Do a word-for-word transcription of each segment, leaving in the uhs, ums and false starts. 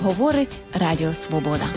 говорить Радіо Свобода.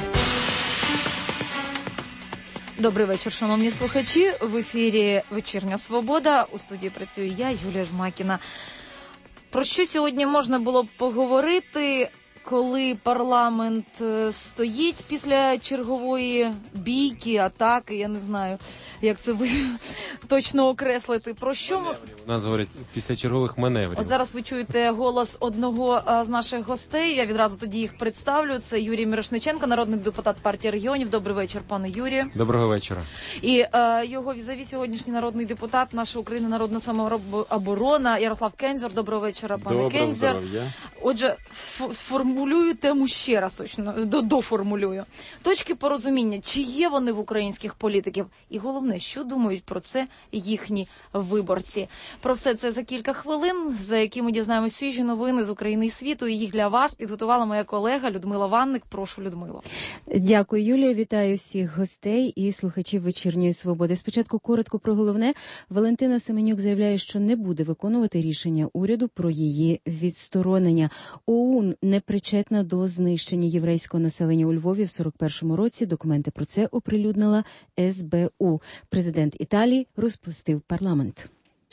Добрий вечір, шановні слухачі. В ефірі «Вечірня Свобода». У студії працюю я, Юлія Жмакіна. Про що сьогодні можна було б поговорити, коли парламент стоїть після чергової бійки, атаки, я не знаю, як це ви точно окреслити. Про що ми... У нас говорять після чергових маневрів. От зараз ви чуєте голос одного з наших гостей. Я відразу тоді їх представлю. Це Юрій Мірошниченко, народний депутат партії регіонів. Добрий вечір, пане Юрію. Доброго вечора. І е, його візаві сьогоднішній народний депутат нашої України, Народна самооборона, Ярослав Кензер. Доброго вечора, пане Доброго Кензер. Здоров'я. Отже, сформулюю тему ще раз точно, до, доформулюю. Точки порозуміння, чи є вони в українських політиків? І головне, що думають про це їхні виборці? Про все це за кілька хвилин, за які ми дізнаємося свіжі новини з України і світу. І їх для вас підготувала моя колега Людмила Ванник. Прошу, Людмило. Дякую, Юлія. Вітаю всіх гостей і слухачів «Вечірньої Свободи». Спочатку коротко про головне. Валентина Семенюк заявляє, що не буде виконувати рішення уряду про її відсторонення. ОУН не причетна до знищення єврейського населення у Львові в сорок першому році. Документи про це оприлюднила ес бе у. Президент Італії розпустив парламент.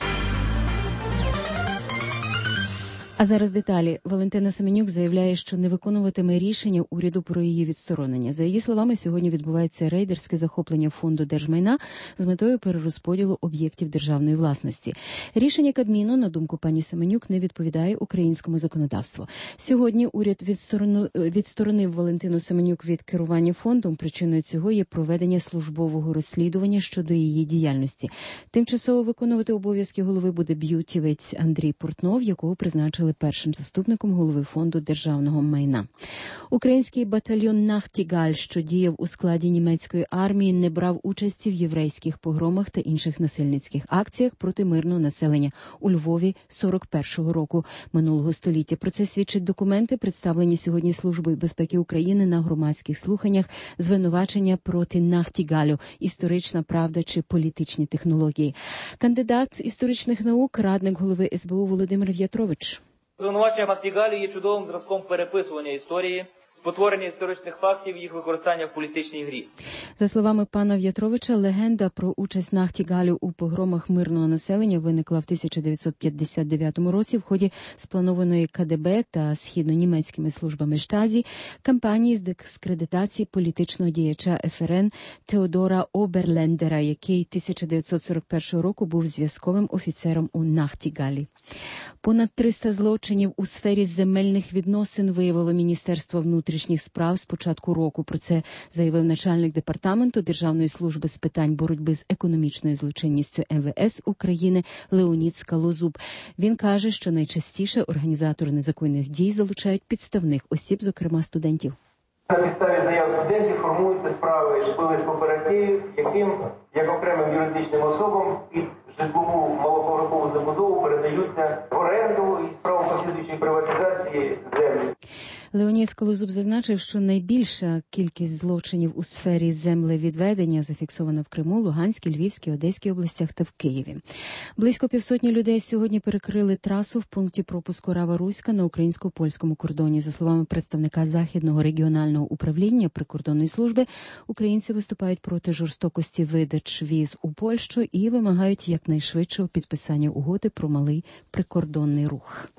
А зараз деталі. Валентина Семенюк заявляє, що не виконуватиме рішення уряду про її відсторонення. За її словами, сьогодні відбувається рейдерське захоплення фонду держмайна з метою перерозподілу об'єктів державної власності. Рішення Кабміну, на думку пані Семенюк, не відповідає українському законодавству. Сьогодні уряд відсторонив, відсторонив Валентину Семенюк від керування фондом. Причиною цього є проведення службового розслідування щодо її діяльності. Тимчасово виконувати обов'язки голови буде б'ютівець Андрій Портнов, якого призначили першим заступником голови фонду державного майна. Український батальйон «Нахтігаль», що діяв у складі німецької армії, не брав участі в єврейських погромах та інших насильницьких акціях проти мирного населення у Львові сорок першого року минулого століття. Про це свідчать документи, представлені сьогодні Службою безпеки України на громадських слуханнях, звинувачення проти «Нахтігалю», історична правда чи політичні технології. Кандидат з історичних наук, радник голови ес бе у Володимир В'ятрович. Звинувачення «Нахтігалю» є чудовим зразком переписування історії, спотворення історичних фактів і їх використання в політичній грі. За словами пана В'ятровича, легенда про участь «Нахтігалю» у погромах мирного населення виникла в тисяча дев'ятсот п'ятдесят дев'ятому році в ході спланованої ка де бе та східно-німецькими службами Штазі кампанії з дискредитації політичного діяча еф ер ен Теодора Оберлендера, який тисяча дев'ятсот сорок першого року був зв'язковим офіцером у «Нахтігалі». Понад триста злочинів у сфері земельних відносин виявило Міністерство внутрішніх справ з початку року. Про це заявив начальник департаменту Державної служби з питань боротьби з економічною злочинністю ем ве ес України Леонід Скалозуб. Він каже, що найчастіше організатори незаконних дій залучають підставних осіб, зокрема студентів. На підставі заяв студентів формуються справи шпилих кооперативів, яким, як окремим юридичним особам, під житлову малоповерхову забудову передаються в оренду і справу послідуючої приватизації землі. Леонід Скалозуб зазначив, що найбільша кількість злочинів у сфері землевідведення зафіксована в Криму, Луганській, Львівській, Одеській областях та в Києві. Близько півсотні людей сьогодні перекрили трасу в пункті пропуску Рава-Руська на українсько-польському кордоні. За словами представника Західного регіонального управління прикордонної служби, українці виступають проти жорстокості видач віз у Польщу і вимагають якнайшвидшого підписання угоди про малий прикордонний рух.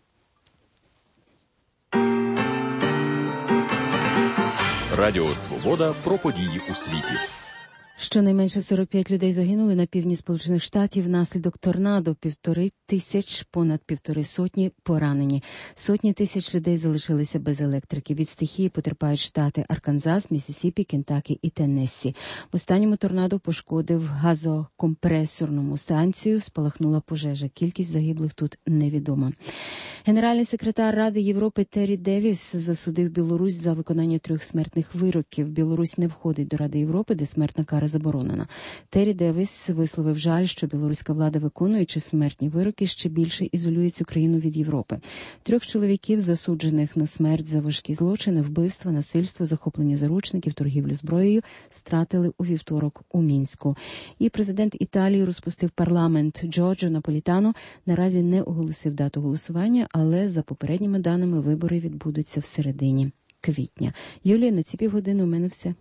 Радіо Свобода про події у світі. Щонайменше сорок п'ять людей загинули на півдні Сполучених Штатів внаслідок торнадо, півтори тисяч, понад півтори сотні поранені. Сотні тисяч людей залишилися без електрики. Від стихії потерпають штати Арканзас, Міссісіпі, Кентакі і Теннессі. В останньому торнадо пошкодив газокомпресорну станцію, спалахнула пожежа. Кількість загиблих тут невідома. Генеральний секретар Ради Європи Террі Девіс засудив Білорусь за виконання трьох смертних вироків. Білорусь не входить до Ради Європи, де смертна кара заборонена. Террі Девіс висловив жаль, що білоруська влада, виконуючи смертні вироки, ще більше ізолює цю країну від Європи. Трьох чоловіків, засуджених на смерть за важкі злочини, вбивства, насильство, захоплення заручників, торгівлю зброєю, стратили у вівторок у Мінську. І президент Італії розпустив парламент. Джорджо Наполітано наразі не оголосив дату голосування, але за попередніми даними вибори відбудуться в середині квітня. Юлія, на ці півгодини у мене все.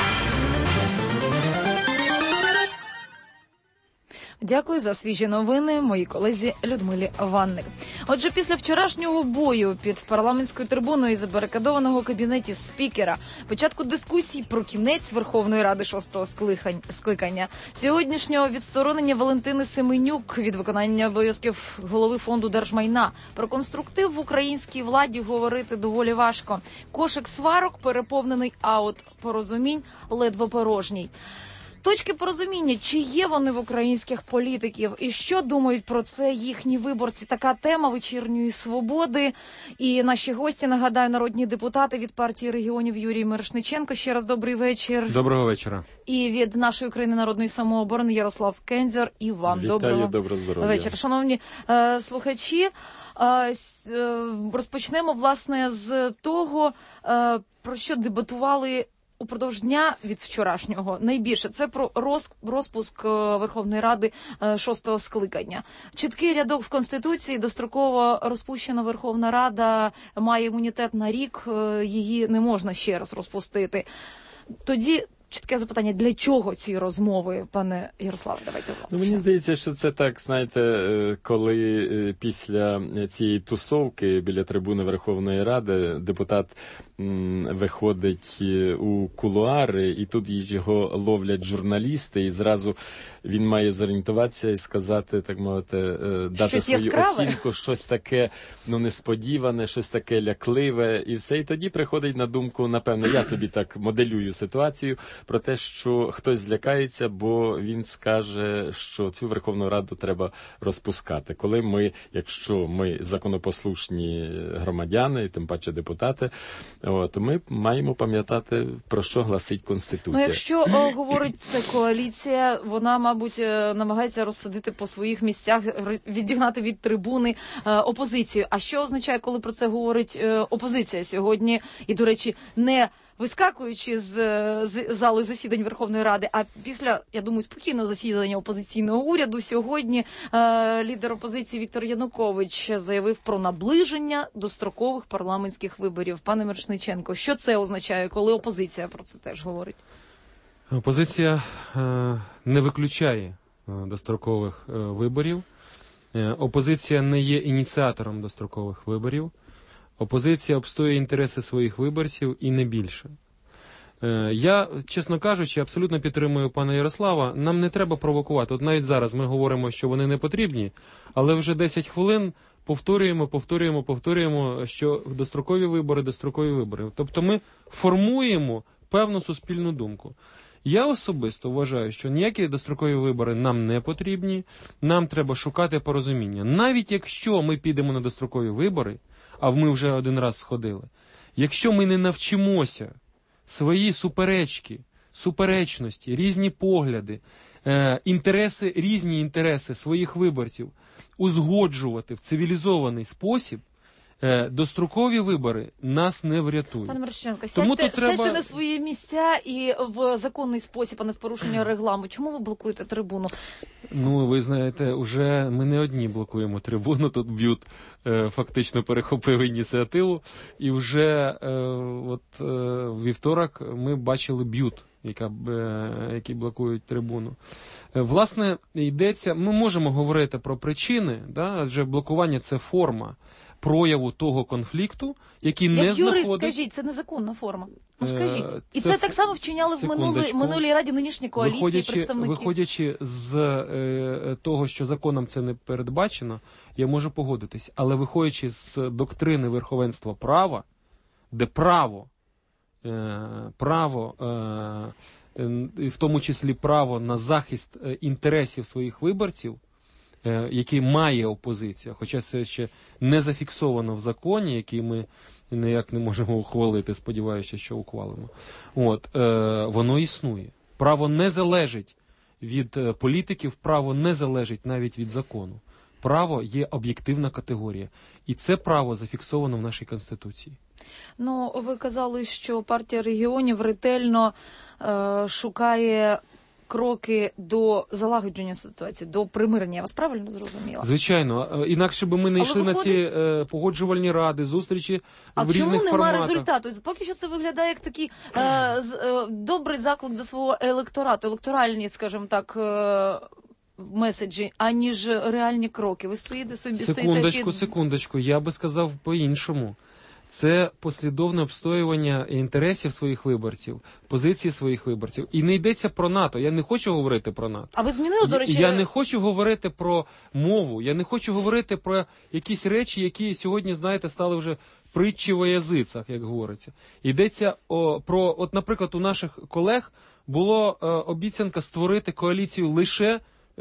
Дякую за свіжі новини моїй колезі Людмилі Ванник. Отже, після вчорашнього бою під парламентською трибуною і забарикадованого кабінеті спікера, початку дискусій про кінець Верховної Ради шостого скликання, сьогоднішнього відсторонення Валентини Семенюк від виконання обов'язків голови фонду держмайна, про конструктив в українській владі говорити доволі важко. Кошик сварок переповнений, а от порозумінь ледве порожній. Точки порозуміння, чи є вони в українських політиків, і що думають про це їхні виборці? Така тема вечірньої свободи. І наші гості, нагадаю, народні депутати від партії регіонів Юрій Мирошниченко. Ще раз добрий вечір. Доброго вечора. І від нашої України народної самооборони Ярослав Кензер. І вам Вітаю, доброго доброго здоров'я. вечора. Шановні е, слухачі, е, е, розпочнемо, власне, з того, е, про що дебатували упродовж дня від вчорашнього найбільше. Це про розпуск Верховної Ради шостого скликання. Чіткий рядок в Конституції: достроково розпущена Верховна Рада має імунітет на рік, її не можна ще раз розпустити. Тоді чітке запитання: для чого ці розмови, пане Ярославе? Давайте з вас. Ну, мені здається, що це так, знаєте, коли після цієї тусовки біля трибуни Верховної Ради депутат м, виходить у кулуари, і тут його ловлять журналісти, і зразу він має зорієнтуватися і сказати, так мовити, дати щось свою яскраве? оцінку, щось таке, ну, несподіване, щось таке лякливе, і все. І тоді приходить на думку, напевно, я собі так моделюю ситуацію, про те, що хтось злякається, бо він скаже, що цю Верховну Раду треба розпускати. Коли ми, якщо ми законопослушні громадяни, і тим паче депутати, от, ми маємо пам'ятати, про що гласить Конституція. Ну, якщо о, говорить це коаліція, вона, мабуть, намагається розсадити по своїх місцях, відігнати від трибуни е, опозицію. А що означає, коли про це говорить е, опозиція сьогодні? І, до речі, не вискакуючи з, з зали засідань Верховної Ради, а після, я думаю, спокійного засідання опозиційного уряду сьогодні е, лідер опозиції Віктор Янукович заявив про наближення дострокових парламентських виборів. Пане Мирошниченко, що це означає, коли опозиція про це теж говорить? Опозиція е, не виключає е, дострокових е, виборів. Е, опозиція не є ініціатором дострокових виборів. Опозиція обстоює інтереси своїх виборців і не більше. Е, я, чесно кажучи, абсолютно підтримую пана Ярослава. Нам не треба провокувати. От навіть зараз ми говоримо, що вони не потрібні, але вже десять хвилин повторюємо, повторюємо, повторюємо, що дострокові вибори, дострокові вибори. Тобто ми формуємо певну суспільну думку. Я особисто вважаю, що ніякі дострокові вибори нам не потрібні, нам треба шукати порозуміння. Навіть якщо ми підемо на дострокові вибори, а ми вже один раз сходили, якщо ми не навчимося свої суперечки, суперечності, різні погляди, е, інтереси, різні інтереси своїх виборців узгоджувати в цивілізований спосіб, е, дострокові вибори нас не врятують. Пане Мирошниченко, Тому сядьте, тут треба... сядьте на свої місця і в законний спосіб, а не в порушення регламенту. Чому ви блокуєте трибуну? Ну, ви знаєте, уже ми не одні блокуємо трибуну, тут Б'ют е, фактично перехопив ініціативу, і вже е, от е, вівторок ми бачили Б'ют, яка, е, які блокують трибуну. Е, власне, йдеться, ми можемо говорити про причини, да, адже блокування – це форма прояву того конфлікту, який Як не юрист, знаходить... скажіть, це незаконна форма. Ну, Е, скажіть. І це це так само вчиняли в минулій, секундочку. минулій раді нинішні коаліції, Виходячи, представники. виходячи з е, того, що законом це не передбачено, я можу погодитись. Але виходячи з доктрини верховенства права, де право, е, право, е, е, в тому числі право на захист е, інтересів своїх виборців, е, який має опозиція, хоча це ще не зафіксовано в законі, який ми ніяк не можемо ухвалити, сподіваючись, що ухвалимо. От, е, воно існує. Право не залежить від е, політиків, право не залежить навіть від закону. Право є об'єктивна категорія. І це право зафіксовано в нашій Конституції. Ну, ви казали, що партія регіонів ретельно е, шукає кроки до залагодження ситуації, до примирення. Я вас правильно зрозуміла? Звичайно. Інакше би ми не йшли виходить... на ці е, погоджувальні ради, зустрічі а в різних форматах. А чому немає результату? Поки що це виглядає як такий е, з, е, добрий заклик до свого електорату, електоральні, скажімо так, е, меседжі, аніж реальні кроки. Ви стоїте собі, секундочку, стоїте під... секундочку, я би сказав по-іншому. Це послідовне обстоювання інтересів своїх виборців, позиції своїх виборців. І не йдеться про НАТО. Я не хочу говорити про НАТО. А ви змінили, до речі... Я не хочу говорити про мову. Я не хочу говорити про якісь речі, які сьогодні, знаєте, стали вже притчі во язицях, як говориться. Йдеться о, про, от, наприклад, у наших колег було е, обіцянка створити коаліцію лише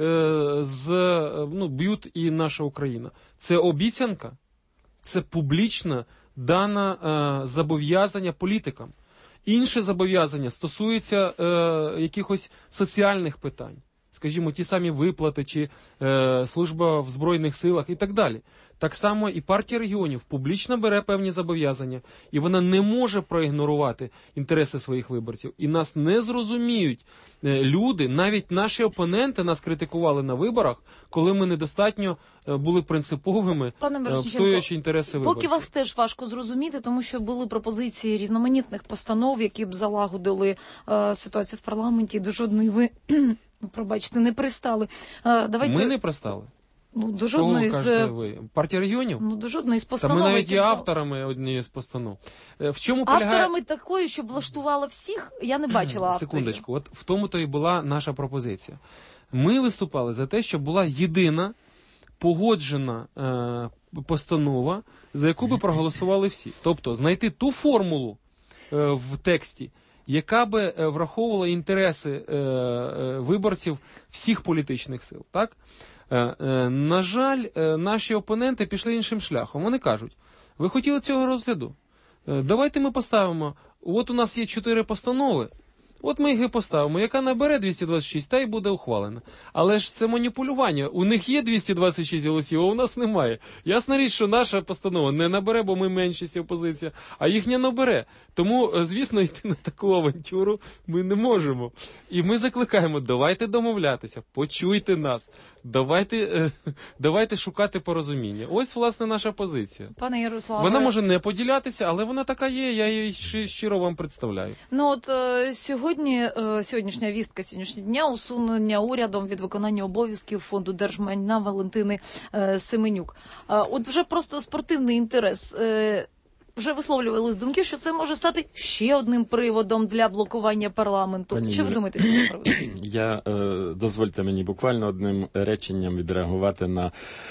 е, з, ну, б'ют і наша Україна. Це обіцянка, це публічна дане е, зобов'язання політикам. Інше зобов'язання стосується е, якихось соціальних питань. Скажімо, ті самі виплати, чи е, служба в Збройних силах і так далі. Так само і партія регіонів публічно бере певні зобов'язання, і вона не може проігнорувати інтереси своїх виборців. І нас не зрозуміють е, люди, навіть наші опоненти нас критикували на виборах, коли ми недостатньо е, були принциповими, е, обстоюючи інтереси виборців. Поки вас теж важко зрозуміти, тому що були пропозиції різноманітних постанов, які б залагодили е, ситуацію в парламенті, до жодної ви, пробачте, не пристали. Е, давайте... Ми не пристали. Ну, до жодної з... ви? Партія регіонів? Ну, до жодної з постанов. Та ми навіть є авторами однієї з постанов. В чому авторами полягає... такої, щоб влаштувала всіх, я не бачила авторів. Секундочку, от в тому-то і була наша пропозиція. Ми виступали за те, щоб була єдина погоджена е, постанова, за яку би проголосували всі. Тобто знайти ту формулу е, в тексті, яка би е, враховувала інтереси е, е, виборців всіх політичних сил, так? На жаль, наші опоненти пішли іншим шляхом. Вони кажуть, ви хотіли цього розгляду? Давайте ми поставимо, от у нас є чотири постанови, от ми їх і поставимо, яка набере двісті двадцять шість, та й буде ухвалена. Але ж це маніпулювання. У них є двісті двадцять шість голосів, а у нас немає. Ясна річ, що наша постанова не набере, бо ми меншість опозиція, а їхня набере. Тому, звісно, йти на таку авантюру ми не можемо. І ми закликаємо, давайте домовлятися, почуйте нас, давайте, е, давайте шукати порозуміння. Ось, власне, наша позиція. Пане Ярославе... Вона може не поділятися, але вона така є, я її щиро вам представляю. Ну от е, сьогодні, е, сьогоднішня вістка сьогоднішнього дня, усунення урядом від виконання обов'язків Фонду держмайна Валентини е, Семенюк. Е, от вже просто спортивний інтерес. Е, Вже висловлювались думки, що це може стати ще одним приводом для блокування парламенту. Пані що Юлі, ви думаєте з цього приводу? Я, е, дозвольте мені буквально одним реченням відреагувати на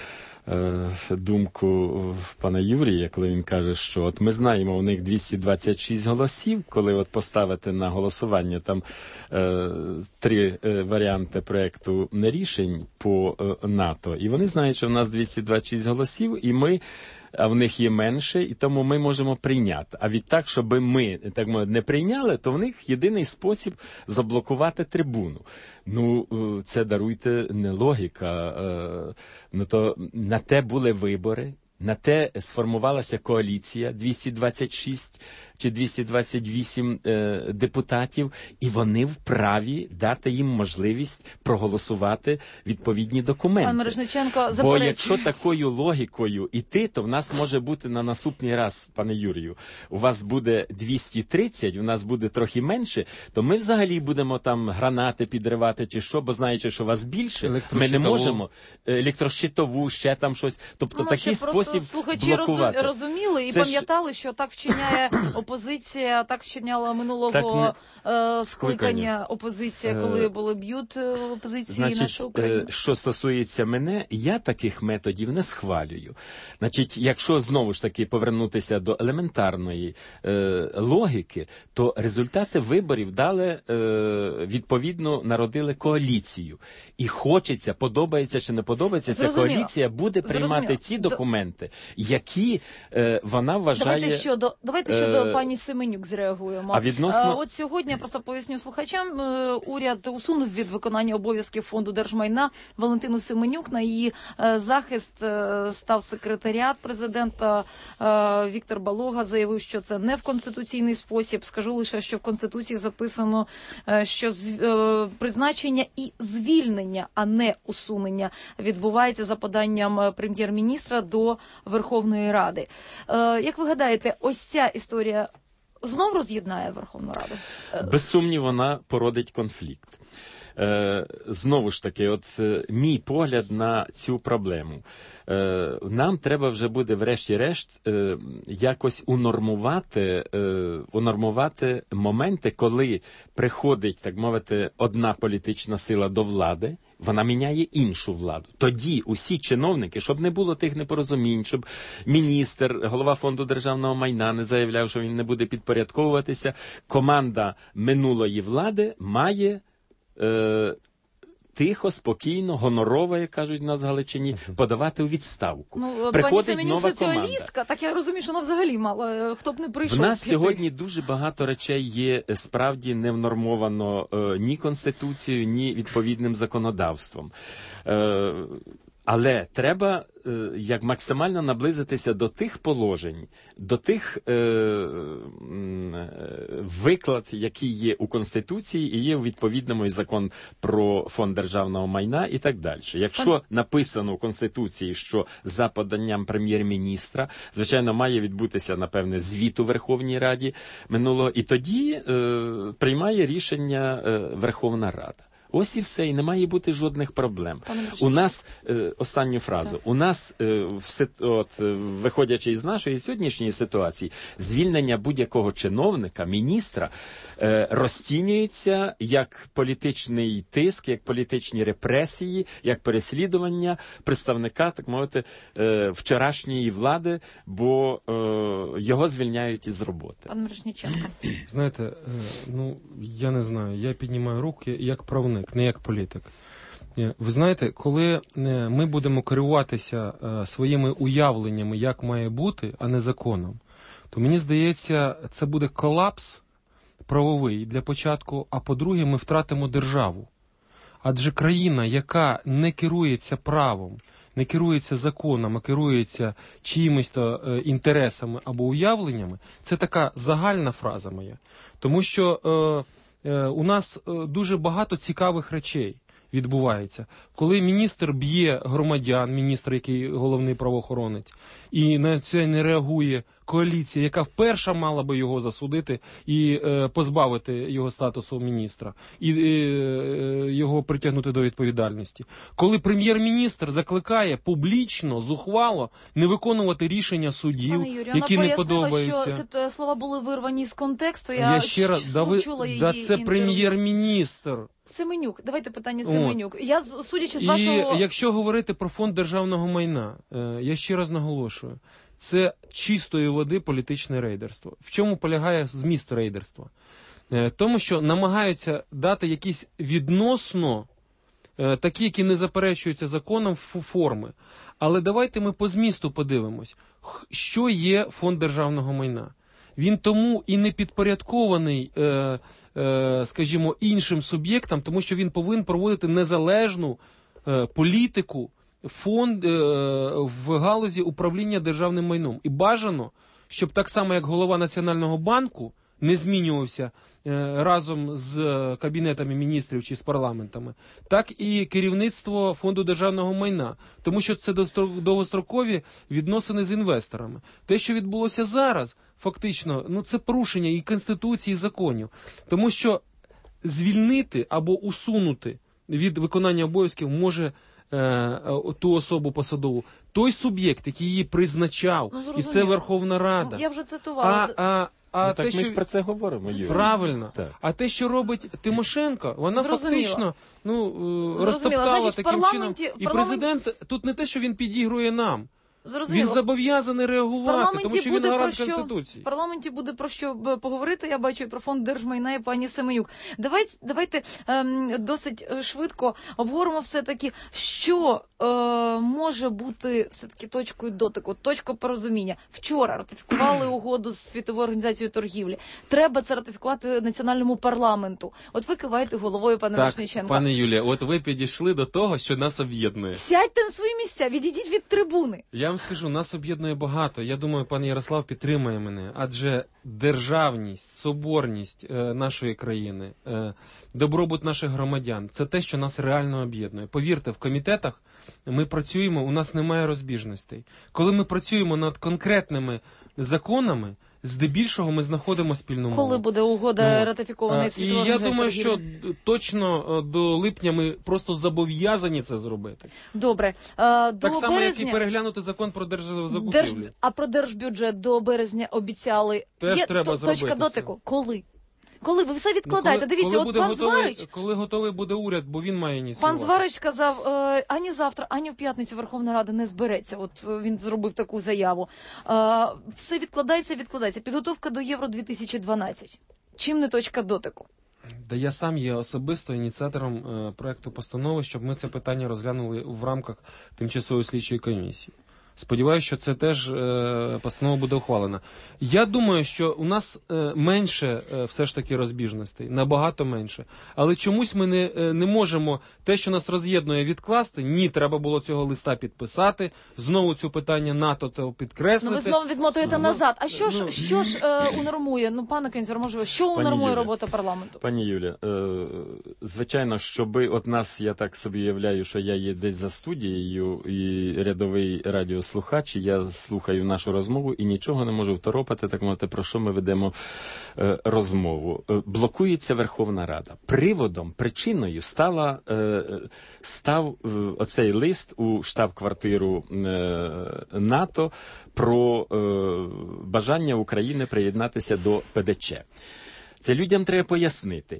е, думку пана Юрія, коли він каже, що от ми знаємо, у них двісті двадцять шість голосів, коли от поставити на голосування там е, три е, варіанти проекту рішень по е, НАТО, і вони знають, що в нас двісті двадцять шість голосів, і ми а в них є менше, і тому ми можемо прийняти. А відтак, щоб ми, так мовити, не прийняли, то в них єдиний спосіб заблокувати трибуну. Ну, це, даруйте, не логіка. Ну, то на те були вибори, на те сформувалася коаліція, двісті двадцять шість чи двісті двадцять вісім е, депутатів, і вони вправі дати їм можливість проголосувати відповідні документи. Пан Мирошниченко, бо якщо такою логікою іти, то в нас може бути на наступний раз, пане Юрію, у вас буде двісті тридцять, у нас буде трохи менше, то ми взагалі будемо там гранати підривати чи що, бо знаючи, що вас більше, ми не можемо електрощитову, ще там щось. Тобто ну, такий спосіб слухачі блокувати. розуміли і Це пам'ятали, ж... що так вчиняє опозиція, так вчиняла минулого так не... е, скликання опозиція, коли були б'ют в опозиції Значить, наша Україна. Що стосується мене, я таких методів не схвалюю. Значить, якщо знову ж таки повернутися до елементарної е, логіки, то результати виборів дали, е, відповідно, народили коаліцію. І хочеться, подобається чи не подобається, ця коаліція буде приймати Зрозуміло. ці документи, моменти, які е, вона вважає... Давайте щодо, давайте щодо е... пані Семенюк зреагуємо. А відносно... А, от сьогодні, я просто поясню слухачам, е, уряд усунув від виконання обов'язків Фонду держмайна Валентину Семенюк. На її е, захист е, став секретаріат президента е, Віктор Балога, заявив, що це не в конституційний спосіб. Скажу лише, що в Конституції записано, е, що з, е, призначення і звільнення, а не усунення, відбувається за поданням прем'єр-міністра до Верховної Ради. Е, як ви гадаєте, ось ця історія знов роз'єднає Верховну Раду? Без сумніву, вона породить конфлікт. Е, знову ж таки, от е, мій погляд на цю проблему. Е, нам треба вже буде, врешті-решт, е, якось унормувати, е, унормувати моменти, коли приходить, так мовити, одна політична сила до влади, вона міняє іншу владу. Тоді усі чиновники, щоб не було тих непорозумінь, щоб міністр, голова Фонду державного майна не заявляв, що він не буде підпорядковуватися, команда минулої влади має е, тихо, спокійно, гонорово, як кажуть в нас в Галичині, подавати у відставку. Ну, приходить пані нова команда. Соціалістка, так я розумію, що вона взагалі мала, хто б не прийшов. В нас піти. сьогодні дуже багато речей є справді не внормовано е, ні Конституцією, ні відповідним законодавством. Е, Але треба е, як максимально наблизитися до тих положень, до тих е, е, виклад, які є у Конституції і є у відповідному і закон про Фонд державного майна і так далі. Якщо написано в Конституції, що за поданням прем'єр-міністра, звичайно, має відбутися, напевне, звіт у Верховній Раді минулого, і тоді е, приймає рішення е, Верховна Рада. Ось і все, і не має бути жодних проблем. У нас, е, останню фразу, так. у нас, е, в, от, виходячи із нашої сьогоднішньої ситуації, звільнення будь-якого чиновника, міністра, е, розцінюється як політичний тиск, як політичні репресії, як переслідування представника, так мовити, е, вчорашньої влади, бо е, його звільняють із роботи. Пан Мірошниченко. Знаєте, е, ну, я не знаю, я піднімаю руки як правник, не як політик. Ви знаєте, коли ми будемо керуватися своїми уявленнями, як має бути, а не законом, то мені здається, це буде колапс правовий для початку, а по-друге, ми втратимо державу. Адже країна, яка не керується правом, не керується законом, а керується чиїмось то е, інтересами або уявленнями, це така загальна фраза моя. Тому що е, е, у нас е, дуже багато цікавих речей відбувається. Коли міністр б'є громадян, міністр, який головний правоохоронець, і на це не реагує коаліція, яка вперше мала би його засудити і е, позбавити його статусу міністра, і е, його притягнути до відповідальності. Коли прем'єр-міністр закликає публічно, зухвало не виконувати рішення суддів, Пане Юрію, які вона не подобаються. Що слова були вирвані з контексту. Я, Я ще раз, да, ви, чула її да це інтерв'ю. Прем'єр-міністр. Семенюк, давайте питання Семенюк. Я, судячи з І вашого... якщо говорити про Фонд державного майна, я ще раз наголошую, це чистої води політичне рейдерство. В чому полягає зміст рейдерства? Тому що намагаються дати якісь відносно такі, які не заперечуються законом, форми. Але давайте ми по змісту подивимось, що є Фонд державного майна. Він тому і не підпорядкований, е, е, скажімо, іншим суб'єктам, тому що він повинен проводити незалежну е, політику, фонд е, в галузі управління державним майном. І бажано, щоб так само, як голова Національного банку не змінювався е, разом з Кабінетами міністрів чи з парламентами, так і керівництво Фонду державного майна. Тому що це довгострокові відносини з інвесторами. Те, що відбулося зараз, фактично, ну це порушення і Конституції, і законів. Тому що звільнити або усунути від виконання обов'язків може е, ту особу посадову той суб'єкт, який її призначав, ну, і це Верховна Рада. Я вже цитувала. А, а, а ну, так те, ми що... ж про це говоримо, Юрій. Правильно. Так. А те, що робить Тимошенко, вона Зрозуміло. фактично ну, Зрозуміло. розтоптала Значить, таким парламенті... чином. І парламент... президент, тут не те, що він підігрує нам. Зрозуміло. Він зобов'язаний реагувати, тому що він гарант Конституції. В парламенті буде про що поговорити, я бачу, і про Фонд держмайна, і пані Семенюк. Давайте, давайте ем, досить швидко обговоримо все-таки, що е, може бути все-таки точкою дотику, точкою порозуміння? Вчора ратифікували угоду з Світовою організацією торгівлі. Треба це ратифікувати національному парламенту. От ви киваєте головою, пане Так, Мірошниченко. пане Юлія, от ви підійшли до того, що нас об'єднує. Сядьте на свої місця, відійдіть від трибуни. Я вам скажу, нас об'єднує багато. Я думаю, пан Ярослав підтримає мене, адже державність, соборність е, нашої країни, е, добробут наших громадян – це те, що нас реально об'єднує. Повірте, в комітетах ми працюємо, у нас немає розбіжностей. Коли ми працюємо над конкретними законами, здебільшого ми знаходимо спільну мову. Коли буде угода Ну, ратифікована а, із Світовою І я організацією думаю, торгівлі? що точно до липня ми просто зобов'язані це зробити. Добре. Е, до Так само, березня... як і переглянути закон про державну закупівлю. Держ... А про держбюджет до березня обіцяли. Теж Є треба то- зробити точка це. дотику. Коли? Коли? Ви все відкладаєте. Ну, Дивіться, коли от буде пан готовий, Зварич, коли готовий буде уряд, бо він має ініціювати. пан Зварич сказав, е, ані завтра, ані в п'ятницю Верховна Рада не збереться. От е, він зробив таку заяву. Е, все відкладається, відкладається. Підготовка до Євро дві тисячі дванадцять. Чим не точка дотику? Да я сам є особисто ініціатором е, проекту постанови, щоб ми це питання розглянули в рамках тимчасової слідчої комісії. Сподіваюся, що це теж е, постанова буде ухвалена. Я думаю, що у нас е, менше е, все ж таки розбіжностей, набагато менше. Але чомусь ми не, е, не можемо те, що нас роз'єднує, відкласти. Ні, треба було цього листа підписати, знову цю питання НАТО то підкреслити. Ну ви знову відмотуєте Знов- назад. А що ж, ну, що ж е, унормує? Ну, пане Кензер, може, що унормує Юля. роботу парламенту? Пані Юля, е, звичайно, щоби от нас, я так собі уявляю, що я є десь за студією і рядовий радіослухач, і я слухаю нашу розмову і нічого не можу второпати, так мовити, про що ми ведемо е, розмову. Е, блокується Верховна Рада. Приводом, причиною стала, е, став е, оцей лист у штаб-квартиру е, НАТО про е, бажання України приєднатися до ПДЧ. Це людям треба пояснити.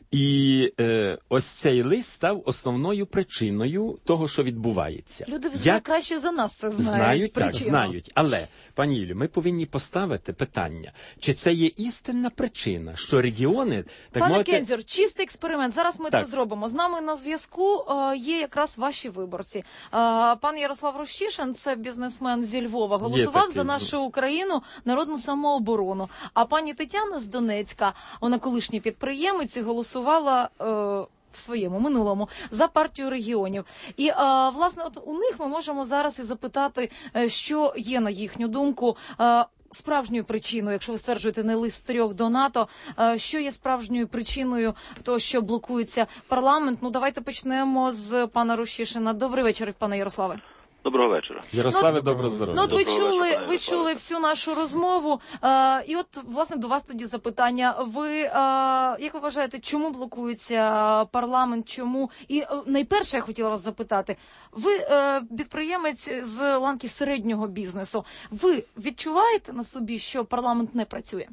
І е, ось цей лист став основною причиною того, що відбувається. Люди вже Як... краще за нас це знають. Знають, так, причину. знають. Але, пані Юлі, ми повинні поставити питання, чи це є істинна причина, що регіони... так Пане мовити... Кензер, чистий експеримент. Зараз ми Так. це зробимо. З нами на зв'язку е, є якраз ваші виборці. Е, пан Ярослав Рощишин, це бізнесмен зі Львова, голосував за нашу Україну, народну самооборону. А пані Тетяна з Донецька, вона колишній підприємець, голосувала е, в своєму минулому за партію регіонів. І, е, власне, от у них ми можемо зараз і запитати, е, що є, на їхню думку, е, справжньою причиною, якщо ви стверджуєте не лист з трьох до НАТО, е, що є справжньою причиною того, що блокується парламент? Ну, давайте почнемо з пана Рощишина. Добрий вечір, пане Ярославе. Доброго вечора. Ярославе, Ну, добро здоров'я. Ну, от ви Доброго чули, вечора, пане ви Ярославе. чули всю нашу розмову. Е, і от, власне, до вас тоді запитання. Ви, е, як ви вважаєте, чому блокується парламент, чому? І е, найперше я хотіла вас запитати. Ви е, підприємець з ланки середнього бізнесу. Ви відчуваєте на собі, що парламент не працює?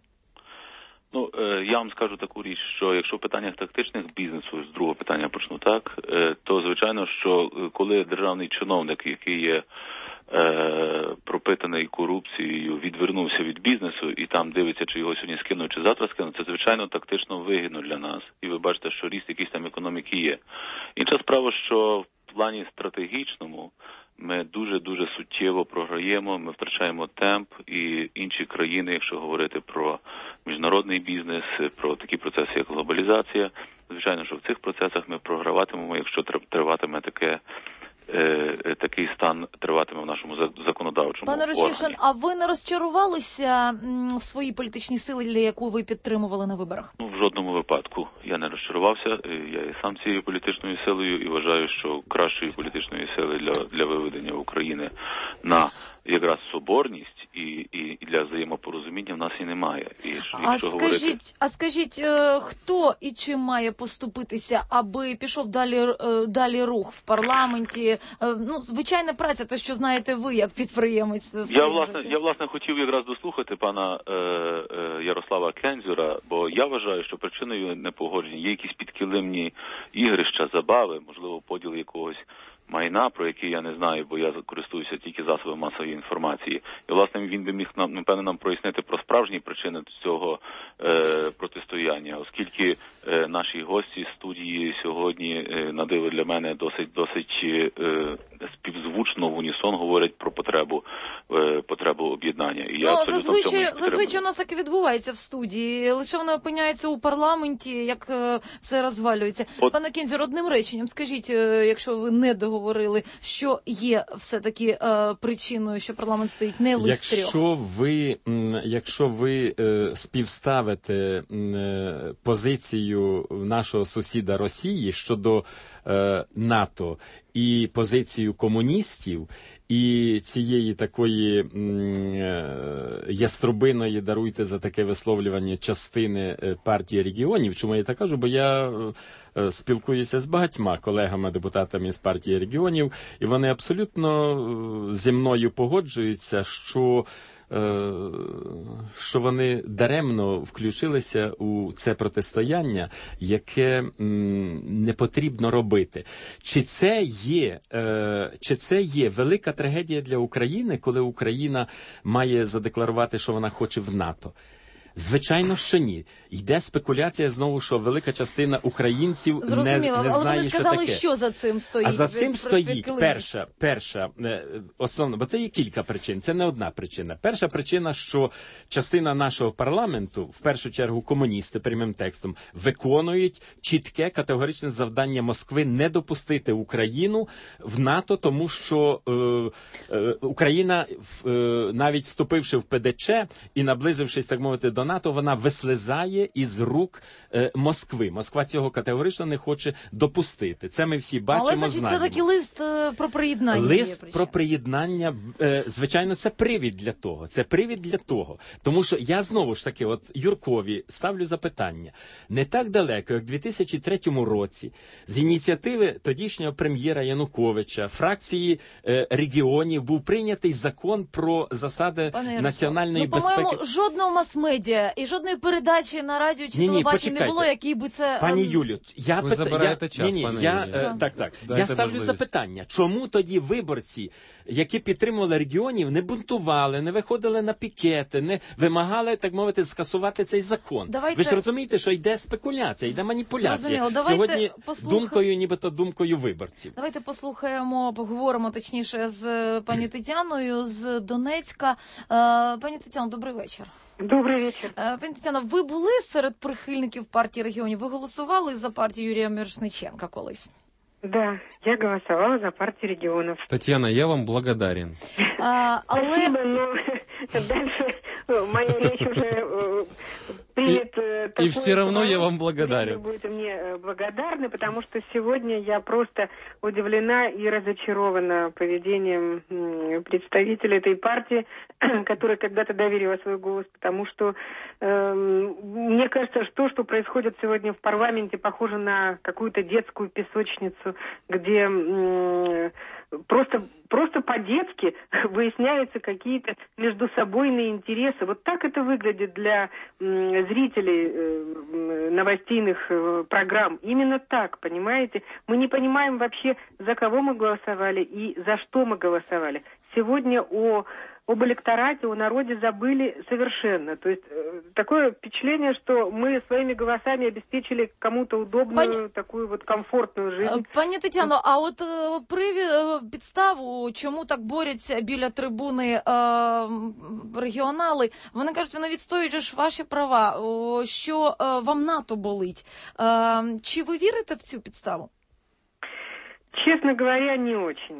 Ну, е, я вам скажу таку річ, що якщо в питаннях тактичних бізнесу, з другого питання почну так, е, то звичайно, що коли державний чиновник, який є е, пропитаний корупцією, відвернувся від бізнесу і там дивиться, чи його сьогодні скинуть, чи завтра скинуть, це звичайно тактично вигідно для нас. І ви бачите, що ріст якийсь там економіки є. Інша справа, що в плані стратегічному ми дуже-дуже суттєво програємо, ми втрачаємо темп, і інші країни, якщо говорити про міжнародний бізнес, про такі процеси, як глобалізація, звичайно, що в цих процесах ми програватимемо, якщо триватиме таке, е, такий стан триватиме в нашому законодавчому Пане органі. Рощишин, а ви не розчарувалися м, в своїй політичній силі, яку ви підтримували на виборах? Ну, в жодному випадку я не розчарувався. Я і сам цією політичною силою і вважаю, що кращої політичної сили для, для виведення України на якраз соборність і, і, і для взаємопорозуміння в нас і немає. І, А скажіть, говорити... а скажіть, е, хто і чим має поступитися, аби пішов далі, е, далі рух в парламенті? Е, ну, звичайна праця, те, що знаєте ви, як підприємець. в Я своєму власне, житті. я власне хотів якраз дослухати пана е, е, Ярослава Кензюра, бо я вважаю, що причиною непогодження є якісь підкилимні ігрища, забави, можливо, поділ якогось майна, про який я не знаю, бо я користуюся тільки засобами масової інформації. І, власне, він би міг, нам, напевне, нам прояснити про справжні причини цього е, протистояння, оскільки е, наші гості з студії сьогодні е, надали для мене досить, досить е, гучно в унісон говорять про потребу, потребу об'єднання. І я ну, абсолютно зазвичай, в цьому підтримую. зазвичай у нас так і відбувається в студії. Лише вони опиняються у парламенті, як е, все розвалюється. От... Пане Кензір, одним реченням скажіть, е, якщо ви не договорили, що є все-таки е, причиною, що парламент стоїть не лист трьох? Якщо ви, якщо ви е, співставите е, позицію нашого сусіда Росії щодо е, НАТО і позицію комуністів, і цієї такої е, яструбиної, даруйте за таке висловлювання, частини партії регіонів. Чому я так кажу? Бо я е, спілкуюся з багатьма колегами-депутатами з партії регіонів, і вони абсолютно зі мною погоджуються, що що вони даремно включилися у це протистояння, яке м, не потрібно робити. Чи це є, е, чи це є велика трагедія для України, коли Україна має задекларувати, що вона хоче в НАТО? Звичайно, що ні. Йде спекуляція знову, що велика частина українців не, не знає, але ви сказали, що таке. Що за цим стоїть? А за цим від, стоїть перша, перша, основна, бо це є кілька причин, це не одна причина. Перша причина, що частина нашого парламенту, в першу чергу комуністи прямим текстом, виконують чітке категоричне завдання Москви не допустити Україну в НАТО, тому що е, е, Україна, е, навіть вступивши в ПДЧ і наблизившись, так мовити, до НАТО, вона вислизає із рук е, Москви. Москва цього категорично не хоче допустити. Це ми всі бачимо, але, значить, знаємо. Це такий лист е, про приєднання. Лист про приєднання, е, звичайно, це привід для того. Це привід для того. Тому що я знову ж таки, от Юркові ставлю запитання. Не так далеко, як в дві тисячі третьому році, з ініціативи тодішнього прем'єра Януковича, фракції е, регіонів, був прийнятий закон про засади Пане національної ну, безпеки. По-моєму, жодного мас-медіа і жодної передачі на радіо чи телебаченні не було, який би це... Пані Юлю, я ви питаю... забираєте я... час, ні, ні, пане я, Юлію. е, так, так. Дайте Я ставлю можливість. запитання, чому тоді виборці, які підтримували регіонів, не бунтували, не виходили на пікети, не вимагали, так мовити, скасувати цей закон? Давайте... Ви ж розумієте, що йде спекуляція, йде маніпуляція. Давайте Сьогодні послуха... думкою, нібито думкою виборців. Давайте послухаємо, поговоримо точніше з пані Тетяною з Донецька. Пані Тетяно, добрий вечір. Добрий вечір. Пані Тетяно, ви були серед прихильників партії регіонів? Ви голосували за партію Юрія Мірошниченка колись? Да, я голосовала за партию регионов. Татьяна, я вам благодарен. А, але... Спасибо, но дальше моя речь уже примет и, такую... И все равно я вам благодарен. Вы будете мне благодарны, потому что сегодня я просто удивлена и разочарована поведением представителей этой партии, которой когда-то доверила свой голос, потому что э, мне кажется, что, что происходит сегодня в парламенте, похоже на какую-то детскую песочницу, где э, просто, просто по-детски выясняются какие-то междусобойные интересы. Вот так это выглядит для э, зрителей э, новостейных э, программ. Именно так, понимаете? Мы не понимаем вообще, за кого мы голосовали и за что мы голосовали. Сегодня о... об электорате, о народе забыли совершенно. То есть э, такое впечатление, что мы своими голосами обеспечили кому-то удобную, Пані... такую вот комфортную жизнь. Пані Тетяно, а от е, привід, е, підставу, чому так борються біля трибуни е, регіонали, вони кажуть, вони відстоюють ж ваші права, о, що е, вам НАТО болить. Е, чи ви вірите в цю підставу? Честно говоря, не очень.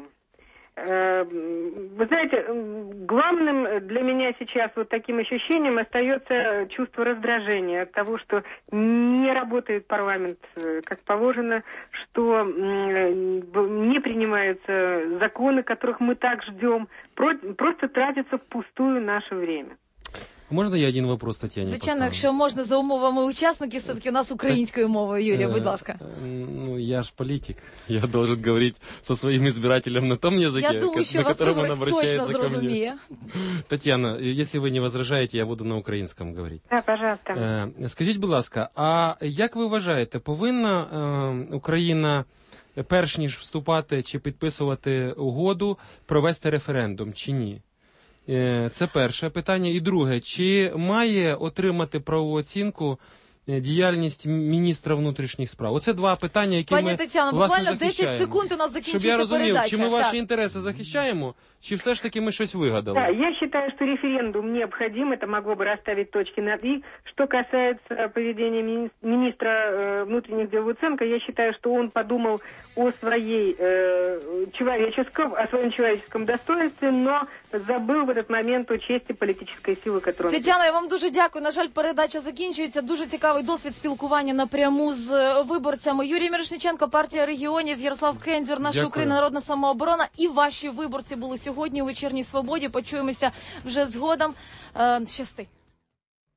Вы знаете, главным для меня сейчас вот таким ощущением остается чувство раздражения от того, что не работает парламент как положено, что не принимаются законы, которых мы так ждем, просто тратится впустую наше время. Можна я один вопрос Тетяні Звичайно, поставлю? якщо можна за умовами учасників, все-таки у нас українською мовою, Юрія, будь ласка. Ну, я ж політик. Я должен говорить со своим избирателем на том языке, я думаю, що на вас котором он обращается точно ко мне. Татьяна, если вы не возражаете, я буду на українському говорити. Да, пожалуйста. Скажіть, будь ласка, а як ви вважаєте, повинна Україна, перш ніж вступати чи підписувати угоду, провести референдум чи ні? Це перше питання. І друге, чи має отримати правову оцінку діяльність міністра внутрішніх справ. Оце два питання, які Пані ми, Тетяно, власне, буквально десять захищаємо. секунд у нас закінчується Щоб я розумів, передача. чи ми ваші Так. інтереси захищаємо, чи все ж таки ми щось вигадали? Да, я считаю, что референдум необходим, это могло бы расставить точки над «и». Что касается поведения мини- министра э, внутренних дел Луценко, я считаю, что он подумал о своей э, человеческом, о своем человеческом достоинстве, но забыл в этот момент о чести политической силы, которую он... Тетяна, я вам дуже дякую. На жаль, передача закінчується. Дуже цікавий досвід спілкування напряму з е, виборцями. Юрій Мірошниченко, партія регіонів, Ярослав Кендзюр, наша Дякую. Україна, народна самооборона. І ваші виборці були сьогодні у «Вечірній Свободі». Почуємося вже згодом. Е, щасти.